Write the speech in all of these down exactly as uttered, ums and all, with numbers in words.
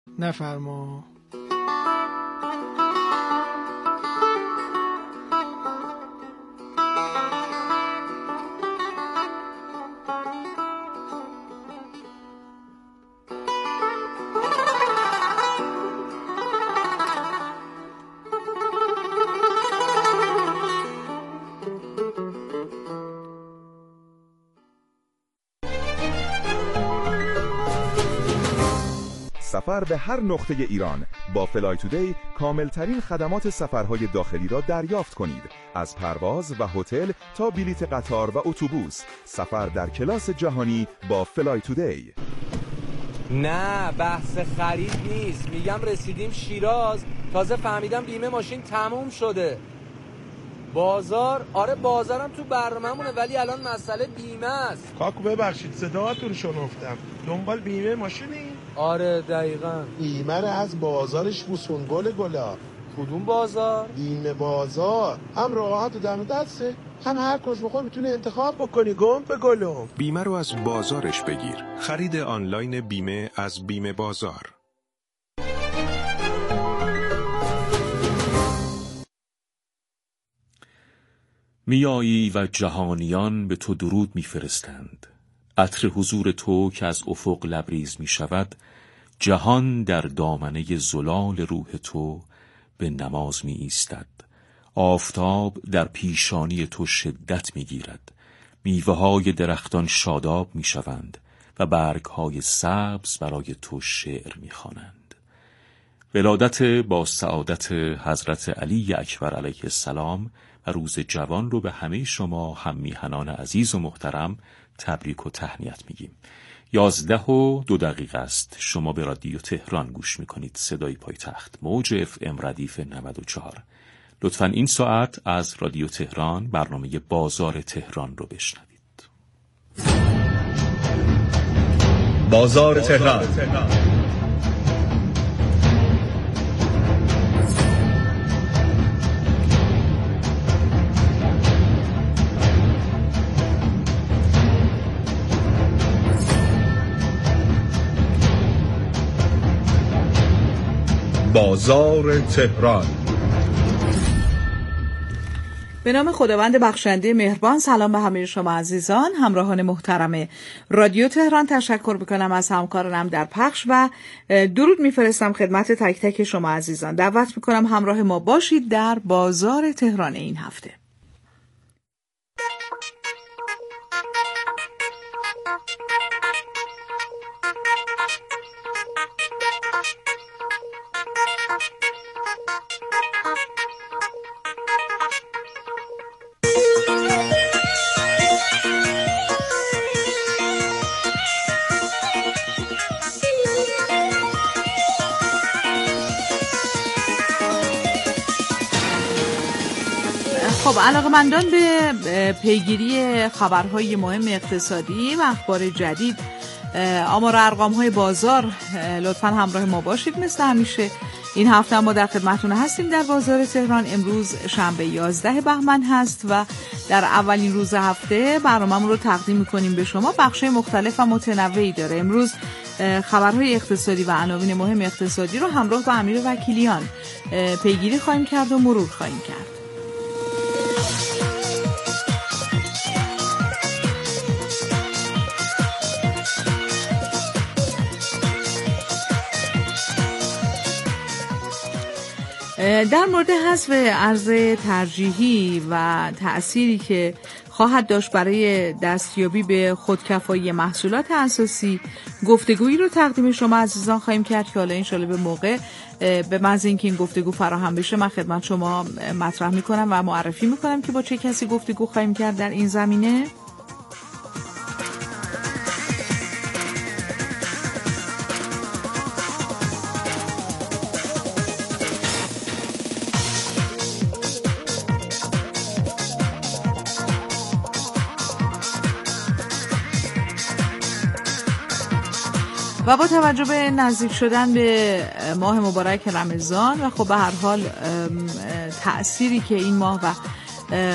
نفرما. سفر به هر نقطه ایران با فلای تودی کاملترین خدمات سفرهای داخلی را دریافت کنید. از پرواز و هتل تا بلیط قطار و اتوبوس، سفر در کلاس جهانی با فلای تودی. نه بحث خرید نیست، میگم رسیدیم شیراز، تازه فهمیدم بیمه ماشین تموم شده. بازار، آره بازارم تو برنامه‌مونه ولی الان مسئله بیمه است. کاکو ببخشید صداتون رو شنفتم، دنبال بیمه ماشینی؟ آره دقیقاً. بیمه رو از بازارش بوسون گل گلا. کدوم بازار؟ بیمه بازار، هم راحت و دم دسته، هم هر کجا بخوای میتونی انتخاب بکنی. گم به گلم. بیمه رو از بازارش بگیر. خرید آنلاین بیمه از بیمه بازار. میایی و جهانیان به تو درود میفرستند. عطر حضور تو که از افق لبریز می شود، جهان در دامنه زلال روح تو به نماز می ایستد. آفتاب در پیشانی تو شدت می گیرد. میوه های درختان شاداب می شوند و برگ های سبز برای تو شعر می خوانند. ولادت با سعادت حضرت علی اکبر علیه السلام و روز جوان رو به همه شما هم میهنان عزیز و محترم تبریک و تهنیت میگیم. یازده و دو دقیقه است. شما به رادیو تهران گوش میکنید. صدای پایتخت، موج اف ام ردیف نود و چهار. لطفاً این ساعت از رادیو تهران برنامه بازار تهران رو بشنوید. بازار تهران. بازار تهران. به نام خداوند بخشنده مهربان. سلام به همه شما عزیزان همراهان محترم رادیو تهران. تشکر میکنم از همکارانم در پخش و درود میفرستم خدمت تک تک شما عزیزان. دعوت میکنم همراه ما باشید در بازار تهران این هفته. خب علاقه‌مندان به پیگیری خبرهای مهم اقتصادی و اخبار جدید، آمار ارقام‌های بازار، لطفاً همراه ما باشید. مثل همیشه این هفته ما در خدمتتون هستیم در بازار تهران. امروز شنبه یازده بهمن هست و در اولین روز هفته برنامه‌مون رو تقدیم می‌کنیم به شما. بخش‌های مختلف و متنوعی داره. امروز خبرهای اقتصادی و عناوین مهم اقتصادی رو همراه با امیر وکیلیان پیگیری خواهیم کرد و مرور خواهیم کرد. در مورد حذف ارز ترجیحی و تأثیری که خواهد داشت برای دستیابی به خودکفایی محصولات اساسی گفتگویی رو تقدیم شما عزیزان خواهیم کرد که حالا انشالله به موقع به محض اینکه این گفتگو فراهم بشه من خدمت شما مطرح میکنم و معرفی میکنم که با چه کسی گفتگو خواهیم کرد در این زمینه. و با توجه به نزدیک شدن به ماه مبارک رمضان و خب به هر حال تأثیری که این ماه و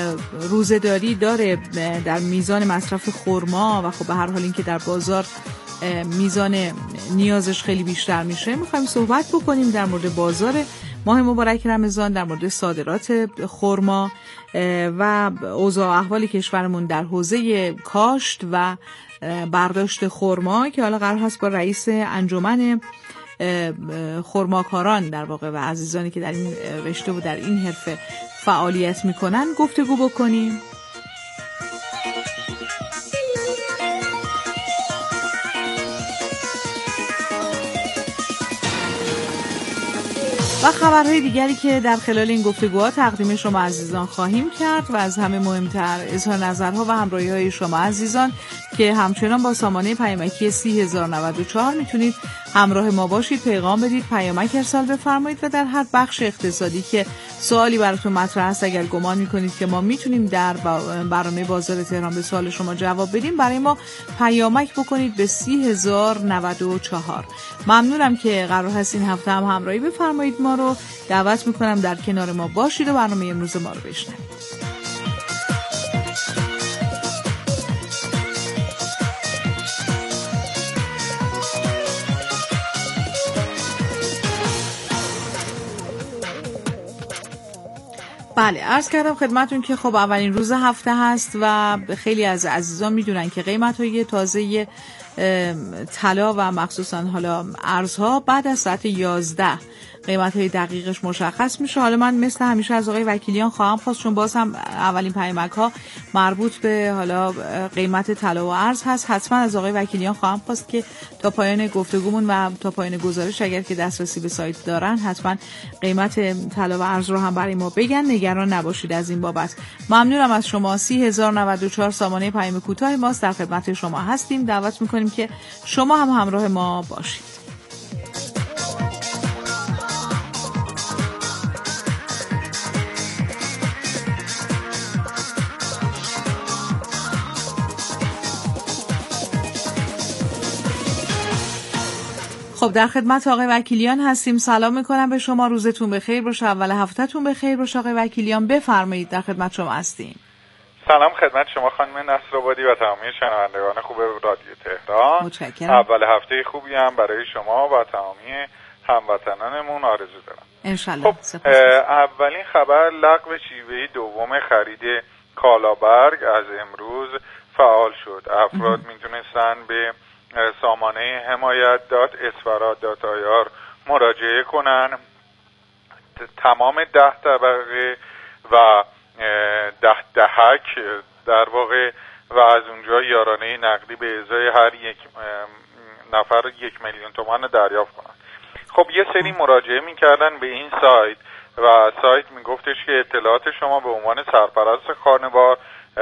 روزه‌داری داره در میزان مصرف خرما و خب به هر حال این که در بازار میزان نیازش خیلی بیشتر میشه. میخوایم صحبت بکنیم در مورد بازار ماه مبارک رمضان، در مورد صادرات خرما و اوضاع و احوال کشورمون در حوزه کاشت و برداشت خرما که حالا قرار هست با رئیس انجمن خرماکاران در واقع و عزیزانی که در این رشته و در این حرفه فعالیت میکنن گفتگو بکنیم. و خبرهای دیگری که در خلال این گفتگوها تقدیم شما عزیزان خواهیم کرد و از همه مهمتر اظهار نظرها و همراهی‌های شما عزیزان که همچنان با سامانه پیامکی سی هزار و نود و چهار میتونید همراه ما باشید، پیغام بدید، پیامک ارسال بفرمایید و در هر بخش اقتصادی که سوالی براتون مطرح است اگر گمان میکنید که ما میتونیم در برنامه بازار تهران به سوال شما جواب بدیم، برای ما پیامک بکنید به سی هزار و نود و چهار. ممنونم که قرار هست این هفته هم همراهی بفرمایید. ما رو دعوت میکنم در کنار ما باشید و برنامه امروز ما رو بشنوید. بله، عرض کردم خدمتون که خب اولین روز هفته هست و خیلی از عزیزان میدونن که قیمت‌های تازه طلا و مخصوصا حالا ارزها بعد از ساعت یازده قیمت‌های دقیقش مشخص میشه. حالا من مثل همیشه از آقای وکیلیان خواهم خواست، چون باز هم اولین پیامک‌ها مربوط به حالا قیمت طلا و ارز هست، حتما از آقای وکیلیان خواهم خواست که تا پایان گفتگومون و تا پایان گزارش اگر که دسترسی به سایت دارن حتما قیمت طلا و ارز رو هم برای ما بگن. نگران نباشید از این بابت. ممنونم از شما. سی هزار و نود و چهار سامانه پیام کوتاه ماست، در خدمت شما هستیم. دعوت می‌کنیم که شما هم همراه ما باشید. خب در خدمت آقای وکیلیان هستیم. سلام میکنم به شما، روزتون بخیر باشه، اول هفتهتون بخیر باشه. آقای وکیلیان بفرمایید، در خدمت شما هستیم. سلام خدمت شما خانم نصرآبادی و تمامی شنوندگان خوب رادیو تهران. متشکرم. اول هفته خوبی هم برای شما و تمامی هموطنانمون آرزو دارم. انشالله. خب اولین خبر، لغو شیوه دوم خرید کالابرگ از امروز فعال شد. افراد میتونستن به سامانه حمایت دات اسفراد دات آی آر مراجعه کنن. تمام ده طبقه و ده دهک در واقع و از اونجا یارانه نقدی به ازای هر یک نفر یک میلیون تومان دریافت کنن. خب یه سری مراجعه میکردن به این سایت و سایت میگفتش که اطلاعات شما به عنوان سرپرست خانوار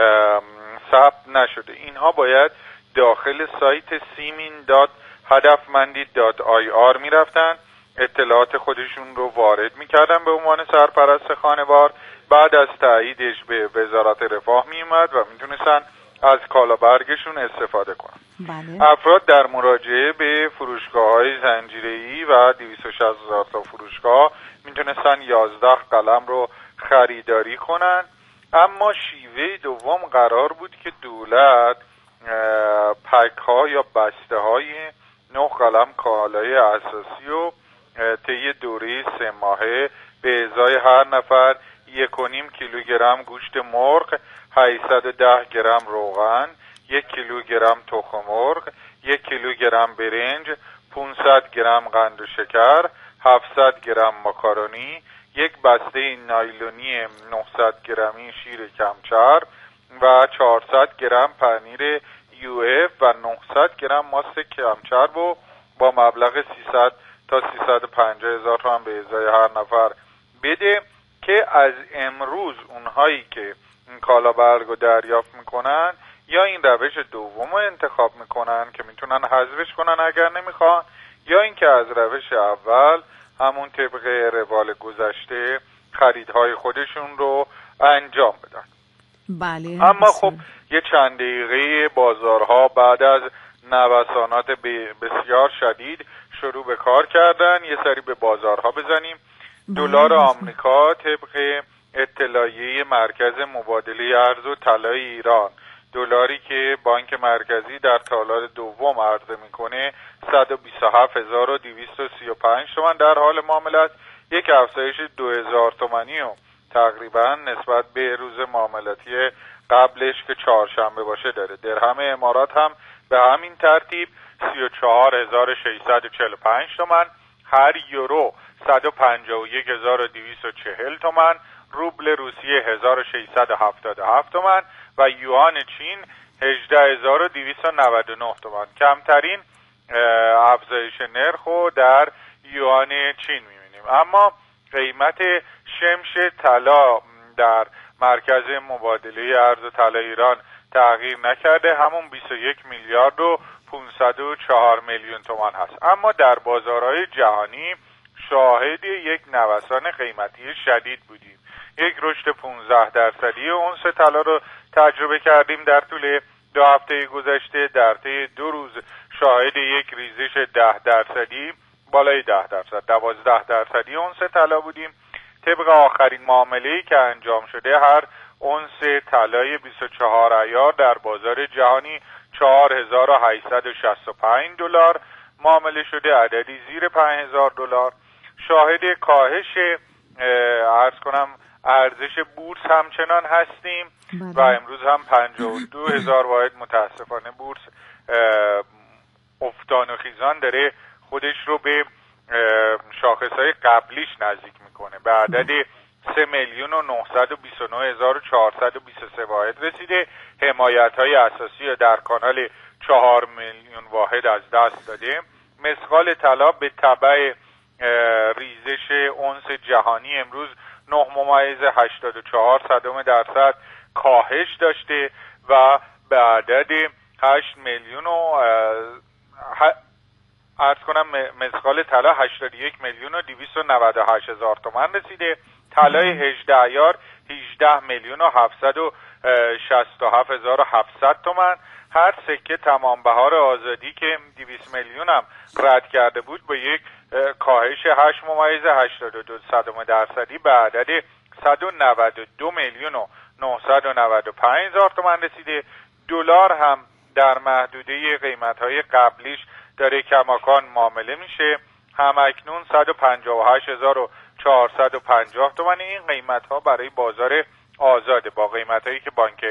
ثبت نشده. اینها باید داخل سایت سیمین دات هدفمندی دات آی آر میرفتن، اطلاعات خودشون رو وارد میکردن به عنوان سرپرست خانوار. بعد از تاییدش به وزارت رفاه میومد و میتونستن از کالابرگشون استفاده کنن. بله. افراد در مراجعه به فروشگاه‌های زنجیره‌ای و دویست و شصت هزار تا فروشگاه میتونستن یازده قلم رو خریداری کنن. اما شیوه دوم قرار بود که دولت پک ها یا بسته های نه قلم کالای اساسی و طی دوره سه ماهه به ازای هر نفر یک و نیم کیلوگرم گوشت مرغ، هشتصد و ده گرم روغن، یک کیلوگرم تخم مرغ، یک کیلوگرم برنج، پانصد گرم قند و شکر، هفتصد گرم ماکارونی، یک بسته نایلونی نهصد گرمی شیر کمچرب و چهارصد گرم پنیر یو اف و نهصد گرم ماست کمچرب و با مبلغ سیصد تا سیصد و پنجاه هزار تومان به ازای هر نفر بده که از امروز اونهایی که این کالابرگ رو دریافت میکنن یا این روش دوم رو انتخاب میکنن که میتونن حذفش کنن اگر نمیخوان، یا اینکه از روش اول همون طبق روال گذشته خریدهای خودشون رو انجام بدن. بله. اما خب یه چند دقیقه بازارها بعد از نوسانات بسیار شدید شروع به کار کردن. یه سری به بازارها بزنیم. دلار آمریکا طبق اطلاعیه مرکز مبادله ارز و طلای ایران دلاری که بانک مرکزی در تالار دوم عرضه میکنه صد و بیست و هفت هزار و دویست و سی و پنج تومان در حال معاملات، یک افزایش دو هزار تومانی و تقریبا نسبت به روز معاملاتی قبلش که چهارشنبه باشه داره. درهم امارات هم به همین ترتیب سی و چهار هزار و ششصد و چهل و پنج تومان، هر یورو صد و پنجاه و یک هزار و دویست و چهل تومان، روبل روسیه هزار و ششصد و هفتاد و هفت تومان و یوان چین هجده هزار و دویست و نود و نه تومان. کمترین افزایش نرخ رو در یوان چین می‌بینیم. اما قیمت شمش طلا در مرکز مبادله ارز طلا ایران تغییر نکرده، همون بیست و یک میلیارد و پانصد و چهار میلیون تومان هست. اما در بازارهای جهانی شاهد یک نوسان قیمتی شدید بودیم. یک رشد پانزده درصدی اونس طلا رو تجربه کردیم در طول دو هفته گذشته. در طی دو روز شاهد یک ریزش ده درصدی بالای ده درصد دوازده درصدی اونس طلا بودیم. طبق آخرین معامله‌ای که انجام شده، هر اونس طلای بیست و چهار عیار در بازار جهانی چهار هزار و هشتصد و شصت و پنج دلار معامله شده، عددی زیر پنج هزار دلار. شاهد کاهش عرض کنم ارزش بورس همچنان هستیم بله. و امروز هم پنجاه و دو هزار واحد متاسفانه بورس افتان و خیزان داره خودش رو به شاخصهای قبلیش نزدیک میکنه. به عدد سه میلیون و نهصد و بیست و نه هزار و چهارصد و بیست و سه واحد رسیده. حمایت های اساسی در کانال چهار میلیون واحد از دست داده. مثقال طلا به تبع ریزش اونس جهانی امروز نه ممیز هشتاد و چهار صدم درصد کاهش داشته و به عدد هشت میلیون و عرض کنم مثقال طلا هشتاد و یک میلیون و دویست و نود و هشت هزار تومان رسیده. طلای هجده عیار هجده میلیون و هفتصد و شصت و هفت هزار و هفتصد تومان. هر سکه تمام بهار آزادی که دویست میلیون هم رد کرده بود با یک کاهش هشت ممیز هشتاد و دو صدم درصدی به عدد صد و نود و دو میلیون و نهصد و نود و پنج هزار تومان رسیده. دلار هم در محدوده قیمت‌های قبلیش داره کماکان معامله میشه، هم اکنون صد و پنجاه و هشت هزار و چهارصد و پنجاه تومان. این قیمت‌ها برای بازار آزاده، با قیمت‌هایی که بانک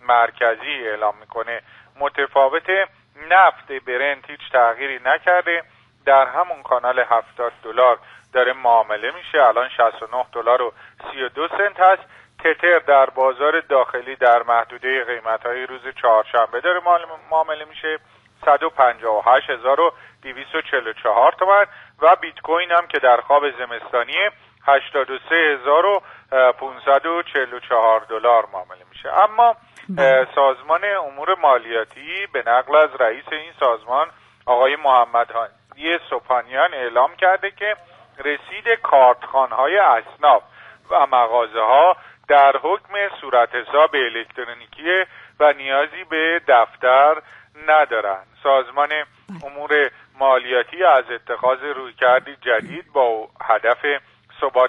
مرکزی اعلام میکنه متفاوته. نفت برنت هیچ تغییری نکرده، در همون کانال هفتاد دلار داره معامله میشه، الان شصت و نه دلار و سی و دو سنت هست. تتر در بازار داخلی در محدوده قیمت‌های روز چهارشنبه داره معامله میشه، صد و پنجاه و هشت هزار و دویست و چهل و چهار تومان و بیت کوین هم که در خواب زمستانی هشتاد و سه هزار و پانصد و چهل و چهار دلار معامله میشه. اما سازمان امور مالیاتی به نقل از رئیس این سازمان آقای محمد هادی سبحانیان اعلام کرده که رسید کارتخوان‌های اصناف و مغازه‌ها در حکم صورت حساب الکترونیکی و نیازی به دفتر ندارند. سازمان امور مالیاتی از اتخاذ رویکردی جدید با هدف ثبات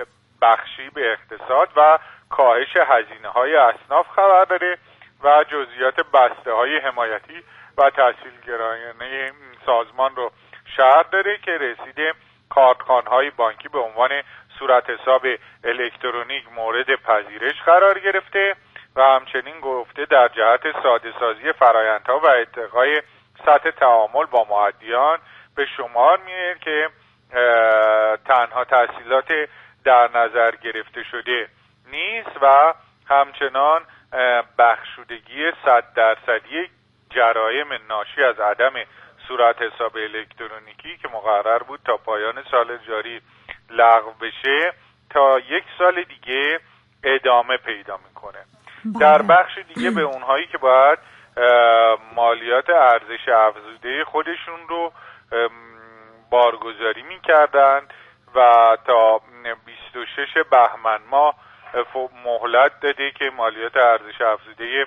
بخشی به اقتصاد و کاهش هزینه‌های اصناف خبر داره و جزئیات بسته‌های حمایتی و تسهیلگرایانه سازمان رو شرح داره که رسید کارتخوان‌های بانکی به عنوان صورت حساب الکترونیک مورد پذیرش قرار گرفته و همچنین گفته در جهت ساده سازی فرآیندها و ارتقای سطح تعامل با مؤدیان به شمار میاد که تنها تسهیلات در نظر گرفته شده نیست و همچنان بخشودگی صد درصدی جرایم ناشی از عدم صورت حساب الکترونیکی که مقرر بود تا پایان سال جاری لغو بشه تا یک سال دیگه ادامه پیدا میکنه. در بخش دیگه به اونهایی که باید مالیات ارزش افزوده خودشون رو بارگذاری میکردند و تا بیست و شش بهمن ماه مهلت داده که مالیات ارزش افزوده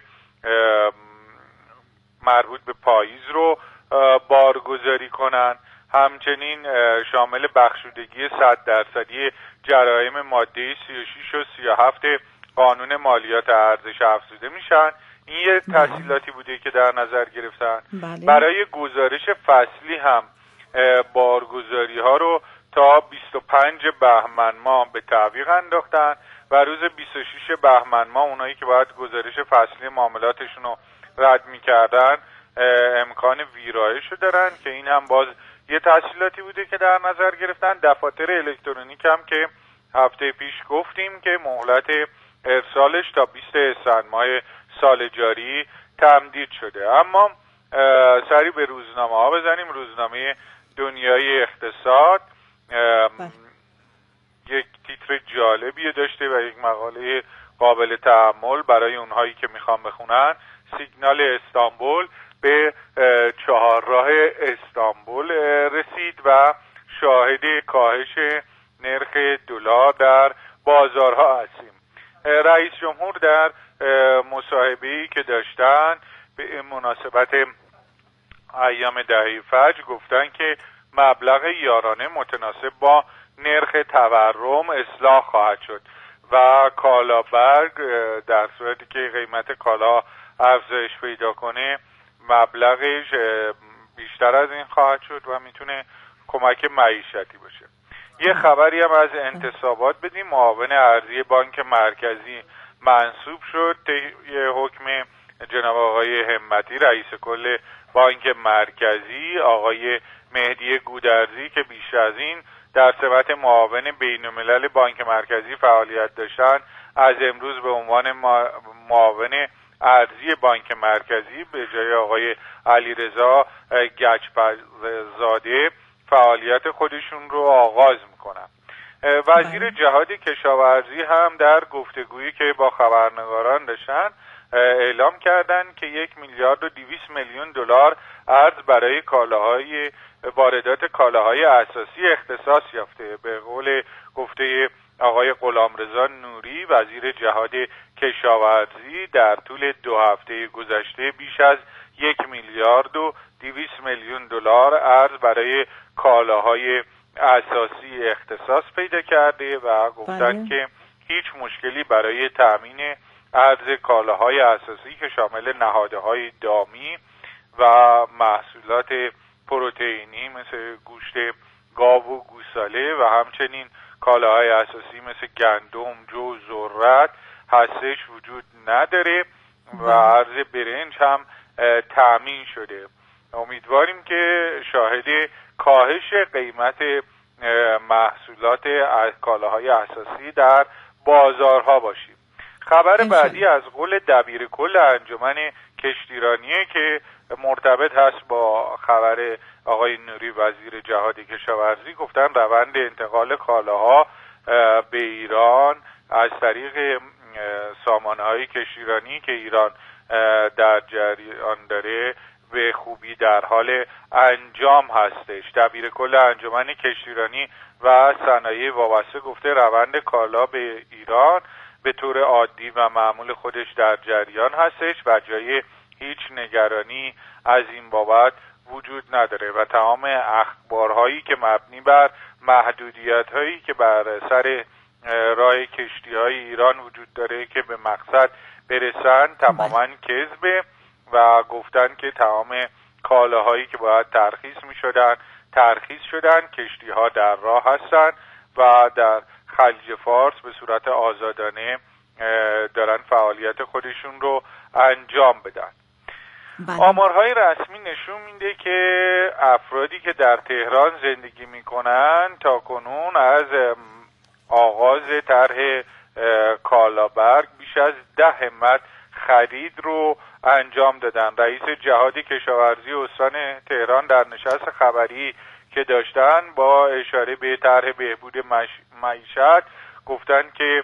مربوط به پاییز رو بارگذاری کنن. همچنین شامل بخشودگی صد درصدی جرایم ماده سی و شش و سی و هفت قانون مالیات ارزش افزوده میشن. این یه تسهیلاتی بوده که در نظر گرفتن. بله. برای گزارش فصلی هم بارگذاری ها رو تا بیست و پنج بهمن ماه به تعویق انداختن و روز بیست و شش بهمن ماه اونایی که باید گزارش فصلی معاملاتشون رو رد میکردن امکان ویرایش رو دارن که این هم باز یه تسهیلاتی بوده که در نظر گرفتن. دفاتر الکترونیک هم که هفته پیش گفتیم که مهلت ارسالش تا بیست اسفند ماه سال جاری تمدید شده. اما سری به روزنامه ها بزنیم. روزنامه دنیای اقتصاد یک تیتر جالبی داشته و یک مقاله قابل تأمل برای اونهایی که میخوان بخونن. سیگنال استانبول به چهارراه استانبول رسید و شاهد کاهش نرخ دلار در بازارها هستیم. رئیس جمهور در مصاحبه‌ای که داشتن به مناسبت ایام دهه فجر گفتن که مبلغ یارانه متناسب با نرخ تورم اصلاح خواهد شد و کالابرگ در صورتی که قیمت کالا افزایش پیدا کنه مبلغش بیشتر از این خواهد شد و میتونه کمک معیشتی باشه. یه خبری هم از انتصابات بدیم. معاون ارضی بانک مرکزی منصوب شد. یه حکم جناب آقای همتی رئیس کل بانک مرکزی، آقای مهدی گودرزی که بیش از این در سمت معاون بین‌الملل بانک مرکزی فعالیت داشتن، از امروز به عنوان معاون ارضی بانک مرکزی به جای آقای علیرضا گچپزاده فعالیت خودشون رو آغاز میکنن. وزیر جهاد کشاورزی هم در گفتگویی که با خبرنگاران داشتن اعلام کردند که یک میلیارد و دویست میلیون دلار ارز برای کالاهای واردات کالاهای اساسی اختصاص یافته. به قول گفته آقای غلامرضا نوری وزیر جهاد کشاورزی در طول دو هفته گذشته بیش از یک میلیارد و دویست میلیون دلار ارز برای کالاهای اساسی اختصاص پیدا کرده و گفتن بله. که هیچ مشکلی برای تامین ارز کالاهای اساسی که شامل نهادهای دامی و محصولات پروتئینی مثل گوشت گاو و گوساله و همچنین کالاهای اساسی مثل گندم، جو، ذرت هستش وجود نداره و ارز برنج هم تامین شده. امیدواریم که شاهد کاهش قیمت محصولات کالاهای اساسی در بازارها باشیم. خبر بعدی از قول دبیر کل انجمن کشتیرانیه که مرتبط هست با خبر آقای نوری وزیر جهاد کشاورزی. گفتن روند انتقال کالاها به ایران از طریق سامانه‌های کشتیرانی که ایران در جریان داره به خوبی در حال انجام هستش. دبیر کل انجمن کشتیرانی و صنایع وابسته گفته روند کالا به ایران به طور عادی و معمول خودش در جریان هستش و جای هیچ نگرانی از این بابت وجود نداره و تمام اخبارهایی که مبنی بر محدودیت‌هایی که بر سر راه کشتی‌های ایران وجود داره که به مقصد برسن تماما کذبه و گفتن که تمام کالاهایی که باید ترخیص می‌شدن ترخیص شدن. کشتی‌ها در راه هستن و در خلیج فارس به صورت آزادانه دارن فعالیت خودشون رو انجام بدن. بله. آمارهای رسمی نشون میده که افرادی که در تهران زندگی میکنن تا کنون از آغاز طرح کالابرگ بیش از ده همت خرید رو انجام دادن. رئیس جهاد کشاورزی استان تهران در نشست خبری که داشتن با اشاره به طرح بهبود معیشت گفتن که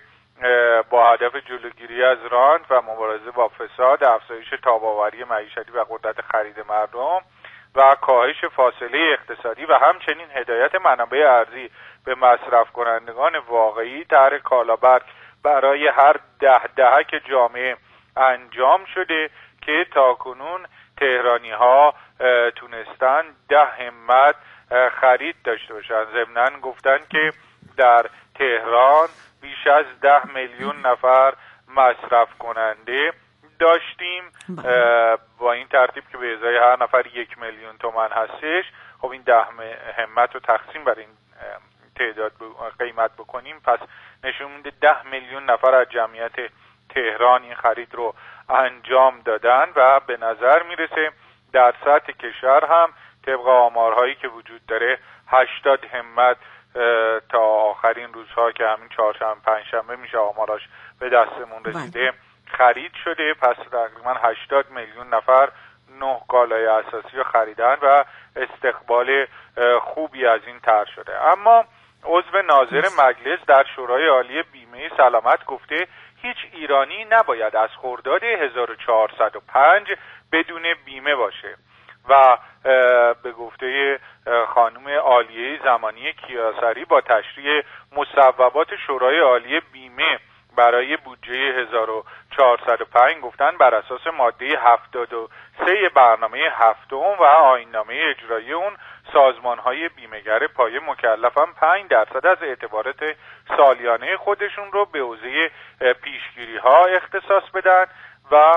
با هدف جلوگیری از راند و مبارزه با فساد، افزایش تاب‌آوری معیشتی و قدرت خرید مردم و کاهش فاصله اقتصادی و همچنین هدایت منابع ارزی به مصرف کنندگان واقعی، طرح کالابرگ برای هر ده دهک جامعه انجام شده که تاکنون تهرانی ها تونستن ده همت خرید داشته باشن. ضمناً گفتن که در تهران بیش از ده میلیون نفر مصرف کننده داشتیم با این ترتیب که به ازای هر نفر یک میلیون تومان هستش. خب این ده همت رو تقسیم بر این تعداد قیمت بکنیم، پس نشون میده ده میلیون نفر از جمعیت تهران این خرید رو انجام دادن و به نظر میرسه در سطح کشور هم طبق آمارهایی که وجود داره هشتاد همت تا آخرین روزها که همین چهارشنبه پنجشنبه میشه آماراش به دستمون رسیده خرید شده. پس تقریبا هشتاد میلیون نفر نه کالای اساسی رو خریدن و استقبال خوبی از این طرح شده. اما عضو ناظر مجلس در شورای عالی بیمه سلامت گفته هیچ ایرانی نباید از خرداد هزار و چهارصد و پنج بدون بیمه باشه و به گفته خانم عالیه زمانی کیاسری با تشریح مصوبات شورای عالی بیمه برای بودجه هزار و چهارصد و پنج گفتن بر اساس ماده هفتاد و سه برنامه هفتم و آیین‌نامه اجرایی اون سازمان‌های بیمه‌گر پایه مکلفن پنج درصد از اعتبارات سالیانه خودشون رو به حوزه پیشگیری‌ها اختصاص بدن و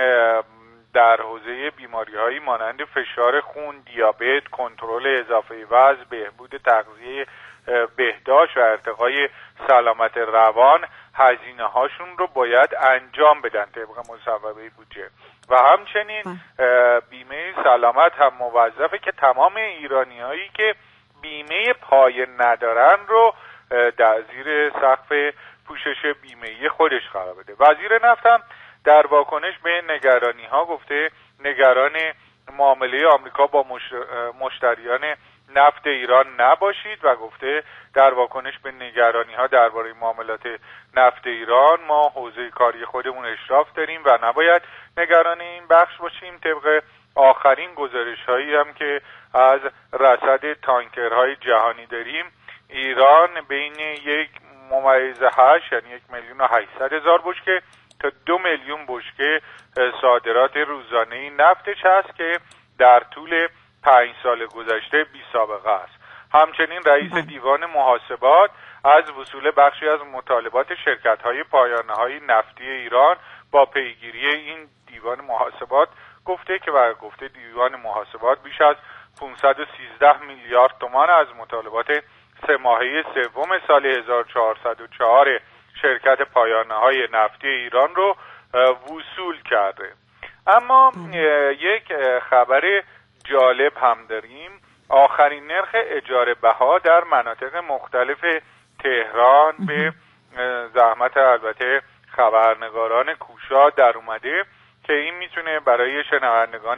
در حوزه بیماری‌هایی مانند فشار خون، دیابت، کنترل اضافه وزن، بهبود تغذیه، بهداشت و ارتقای سلامت روان هزینه هاشون رو باید انجام بدن طبق مصوبه بودجه. و همچنین بیمه سلامت هم موظفه که تمام ایرانیایی که بیمه پایه ندارن رو در زیر سقف پوشش بیمه‌ای خودش قرار بده. وزیر نفت هم در واکنش به نگرانی ها گفته نگران معامله آمریکا با مشتریان نفت ایران نباشید و گفته در واکنش به نگرانی ها درباره معاملات نفت ایران ما حوزه کاری خودمون اشراف داریم و نباید نگران این بخش باشیم. طبق آخرین گزارش هایی هم که از رصد تانکرهای جهانی داریم ایران بین یک ممیز هشت یعنی یک میلیون و هشتصد هزار بشکه تا دو میلیون بشکه صادرات روزانه نفتش هست که در طول پنج سال گذشته بی سابقه است. همچنین رئیس دیوان محاسبات از وصول بخشی از مطالبات شرکت‌های پایانه‌های نفتی ایران با پیگیری این دیوان محاسبات گفته که و گفته دیوان محاسبات بیش از پانصد و سیزده میلیارد تومان از مطالبات سه ماهه سوم سال هزار و چهارصد و چهار شرکت پایانه‌های نفتی ایران رو وصول کرده. اما یک خبر جالب هم داریم. آخرین نرخ اجاره بها در مناطق مختلف تهران به زحمت البته خبرنگاران کوشا در اومده که این میتونه برای شنوندگان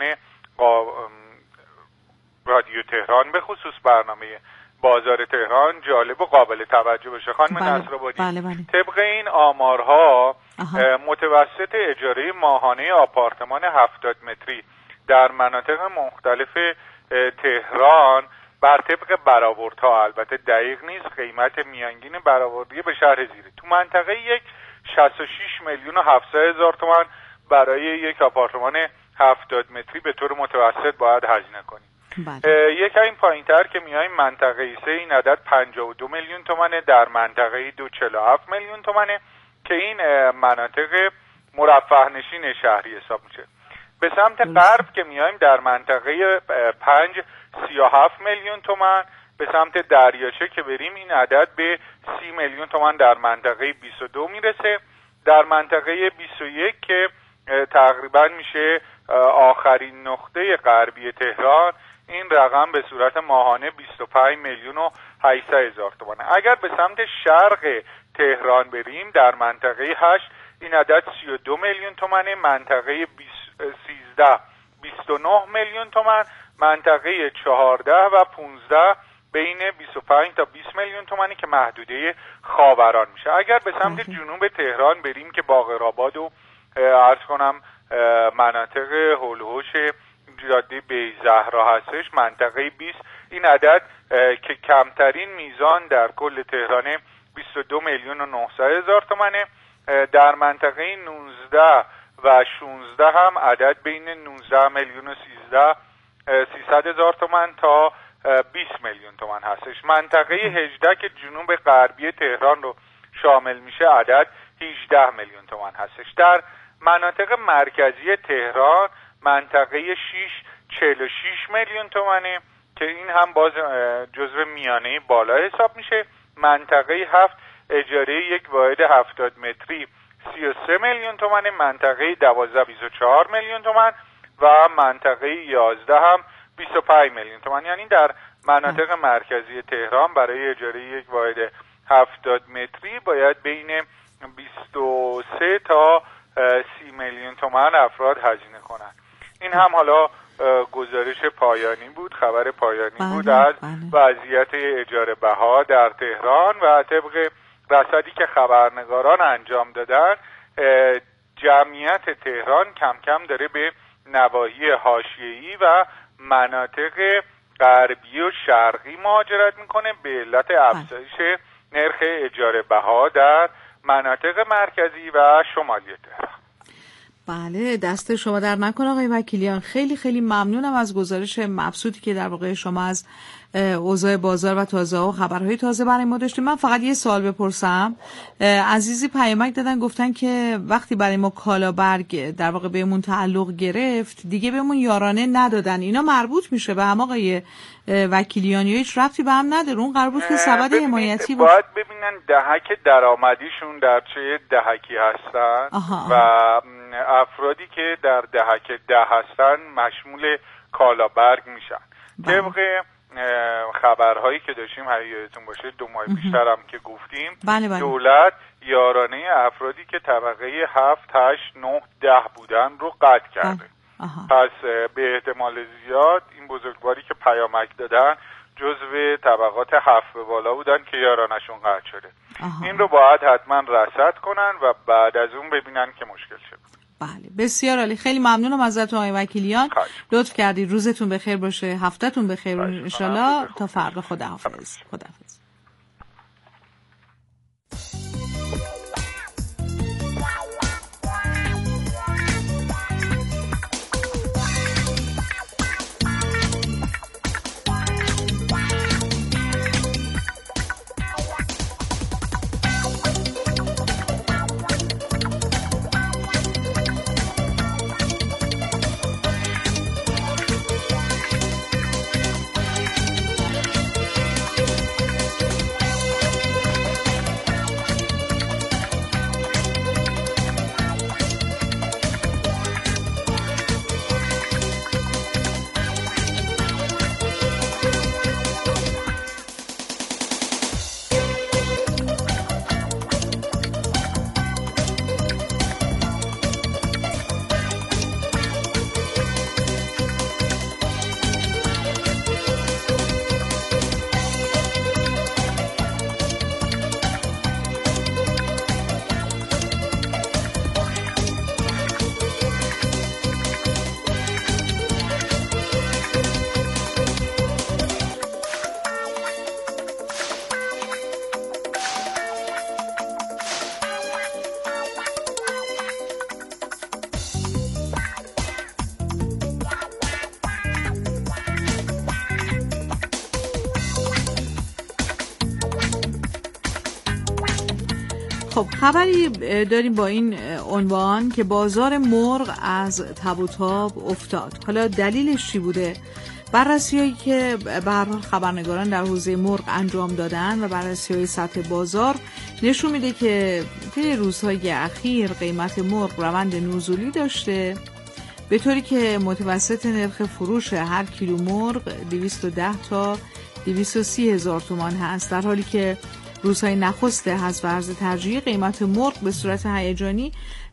رادیو تهران به خصوص برنامه بازار تهران جالب و قابل توجه بشه. خانم بله، نصرآبادی بله بله. طبق این آمارها متوسط اجاره ماهانه آپارتمان هفتاد متری در مناطق مختلف تهران بر طبق برآوردها البته دقیق نیست قیمت میانگین برآوردی به شهر زیره تو منطقه یک شصت و شش میلیون و هفتصد هزار تومان برای یک آپارتمان هفتاد متری به طور متوسط باید هزینه کنیم. بله. یک این پایین تر که میایم منطقه سه این عدد پنجاه و دو میلیون تومانه، در منطقه دو چهل و هفت میلیون تومانه که این مناطق مرفه نشین شهری حساب میشه. به سمت غرب که میایم در منطقه پنج سی و هفت میلیون تومان، به سمت دریاچه که بریم این عدد به سی میلیون تومان در منطقه بیست و دو میرسه. در منطقه بیست و یک که تقریبا میشه آخرین نقطه غربی تهران این رقم به صورت ماهانه بیست و پنج میلیون و هشتصد هزار تومانه. اگر به سمت شرق تهران بریم در منطقه هشت این عدد سی و دو میلیون تومانه، منطقه سیزده بیست و نه میلیون تومان، منطقه چهارده و پانزده بین بیست و پنج تا بیست میلیون تومانی که محدوده خاوران میشه. اگر به سمت جنوب تهران بریم که باقرآباد و عرض کنم مناطق هولوش جاده بیزهرا هستش منطقه بیست این عدد که کمترین میزان در کل تهران بیست و دو میلیون و نهصد هزار تومانه. در منطقه نوزده و شانزده هم عدد بین نوزده میلیون و سیزده سیصد هزار تومان تا بیست میلیون تومان هستش. منطقه هجده که جنوب غربی تهران رو شامل میشه عدد هجده میلیون تومان هستش. در مناطق مرکزی تهران منطقه شش چهل و شش میلیون تومانه که این هم باز جزو میانه بالا حساب میشه. منطقه هفت اجاره یک واحد هفتاد متری سی و سه میلیون تومانه. منطقه دوازده بیست و چهار میلیون تومان و منطقه یازده هم بیست و پنج میلیون تومان. یعنی در مناطق مرکزی تهران برای اجاره یک واحد هفتاد متری باید بین بیست و سه تا سی میلیون تومان افراد هزینه کنند. این هم حالا گزارش پایانی بود، خبر پایانی بله، بود از بله. وضعیت اجاره بها در تهران و طبق رصدی که خبرنگاران انجام دادن جمعیت تهران کم کم داره به نواحی حاشیه‌ای و مناطق غربی و شرقی مهاجرت میکنه به علت افزایش نرخ اجاره بها در مناطق مرکزی و شمالی تهران. بله دست شما در نکنه آقای وکیلیان، خیلی خیلی ممنونم از گزارش مبسوطی که در واقع شما از اوضاع بازار و تازه و خبرهای تازه برای ما داشتیم. من فقط یه سوال بپرسم. عزیزی پیامک دادن گفتن که وقتی برای ما کالا برگ در واقع بهمون تعلق گرفت دیگه بهمون یارانه ندادن، اینا مربوط میشه به هم آقای وکیلیان یا هیچ ربطی به هم نداره؟ اون قرار بود که سبد حمایتی بود. باید ببینن دهک درآمدیشون در چه دهکی هستن آها. و افرادی که در دهک ده هستن مشمول کالا برگ میشن. طبق خبرهایی که داشتیم حقیقتون باشه دو ماه بیشتر هم که گفتیم بله بله. دولت یارانه افرادی که طبقه هفت هشت نه ده بودن رو قطع کرده. پس به احتمال زیاد این بزرگواری که پیامک دادن جزو طبقات هفت به بالا بودن که یارانشون قطع شده. آها. این رو باید حتما رصد کنن و بعد از اون ببینن که مشکل شد. بله بسیار عالی، خیلی ممنونم ازتون آقای وکیلیان، لطف کردید. روزتون بخیر باشه، هفتهتون بخیر ان شاءالله. تا فردا، خداحافظ. خداحافظ. خب خبری داریم با این عنوان که بازار مرغ از تب و تاب افتاد. حالا دلیلش چی بوده؟ بررسی‌هایی که به هر حال خبرنگاران در حوزه مرغ انجام دادن و بررسی‌های سطح بازار نشون میده که طی روزهای اخیر قیمت مرغ روند نزولی داشته، به طوری که متوسط نرخ فروش هر کیلو مرغ دویست و ده تا دویست و سی هزار تومان هست، در حالی که روزهای نخست حذف ارز ترجیحی قیمت مرغ به صورت هیجانی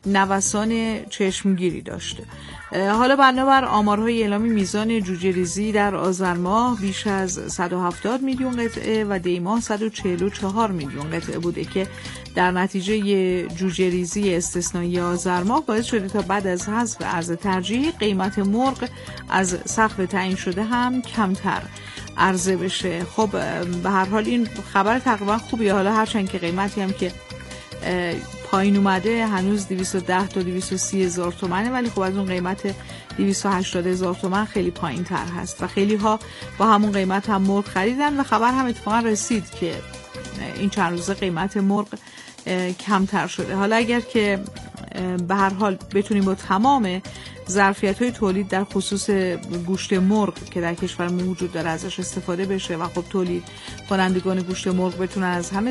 نوسان چشمگیری داشته. حالا بنابر آمارهای اعلامی میزان جوجه ریزی در آذر ماه بیش از صد و هفتاد میلیون قطعه و دی ماه صد و چهل و چهار میلیون قطعه بوده که در نتیجه جوجه ریزی استثنایی آذر ماه باعث شده تا بعد از حذف ارز ترجیحی قیمت مرغ از سقف تعیین شده هم کمتر عرضه بشه. خب به هر حال این خبر تقریبا خوبیه، حالا هرچند که قیمتی هم که پایین اومده هنوز دویست و ده تا دویست و سی هزار تومنه، ولی خب از اون قیمت دویست و هشتاد هزار تومن خیلی پایین تر هست و خیلی ها با همون قیمت هم مرغ خریدن و خبر هم اتفاقا رسید که این چند روزه قیمت مرغ کمتر شده. حالا اگر که به هر حال بتونیم با تمام ظرفیت‌های تولید در خصوص گوشت مرغ که در کشورمون وجود داره ازش استفاده بشه و خب تولید کنندگان گوشت مرغ بتونن از همه